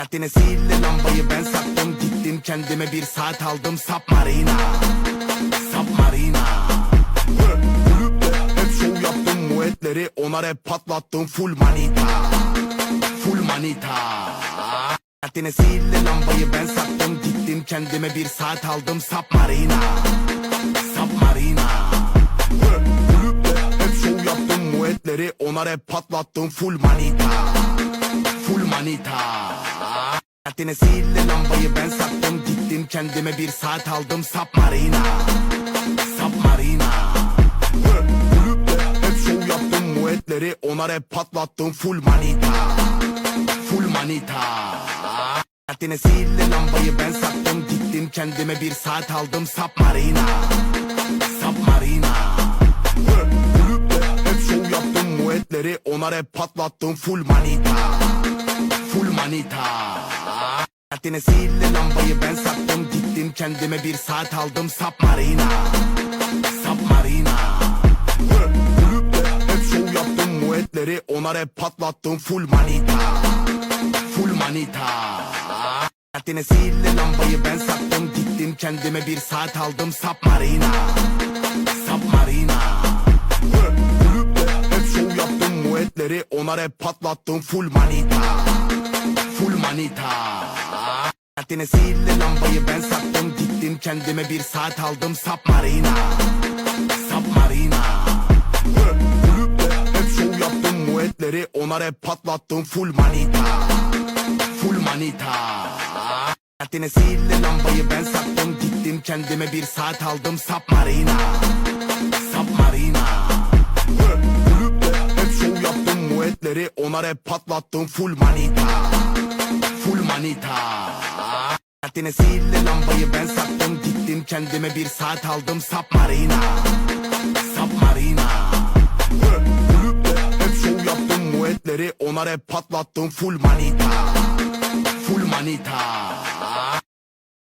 Saatine sihirli lambayı ben sattım, gittim kendime bir saat aldım. Submarina, Submarina. Hep şov yaptım, muetleri ona rap patlattım. Full manita, full manita. Saatine sihirli lambayı ben sattım, gittim kendime bir saat aldım. Submarina, Submarina. Hep şov yaptım, muetleri ona rap patlattım. Full manita, full manita. Saatine sihirli lambayı ben sattım, gittim kendime bir saat aldım. Submarina, Submarina. Hep şov yaptım, muetleri ona rap patlattım. Full manita, full manita. Saatine sihirli lambayı ben sattım, gittim kendime bir saat aldım. Submarina, Submarina. Hep şov yaptım, muetleri ona rap patlattım. Full manita, full manita. Saatine sihirli lambayı ben sattım, gittim kendime bir saat aldım. Submarina, Submarina. Hep şov yaptım, muetleri ona rap patlattım. Full manita, full manita. Saatine sihirli lambayı ben sattım, gittim kendime bir saat aldım. Submarina, Submarina. Hep şov yaptım, muetleri ona rap patlattım. Full manita, full manita. Saatine sihirli lambayı ben sattım, gittim kendime bir saat aldım. Submarina, Submarina. Hep şov yaptım, muetleri ona rap patlattım. Full manita, full manita. Saatine sihirli lambayı ben sattım, gittim kendime bir saat aldım. Submarina, Submarina. Hep şov yaptım, muetleri ona rap patlattım. Full manita, full manita. Saatine sihirli lambayı ben sattım, gittim kendime bir saat aldım. Submarina, Submarina. Hep şov yaptım, muetleri ona rap patlattım. Full manita, full manita.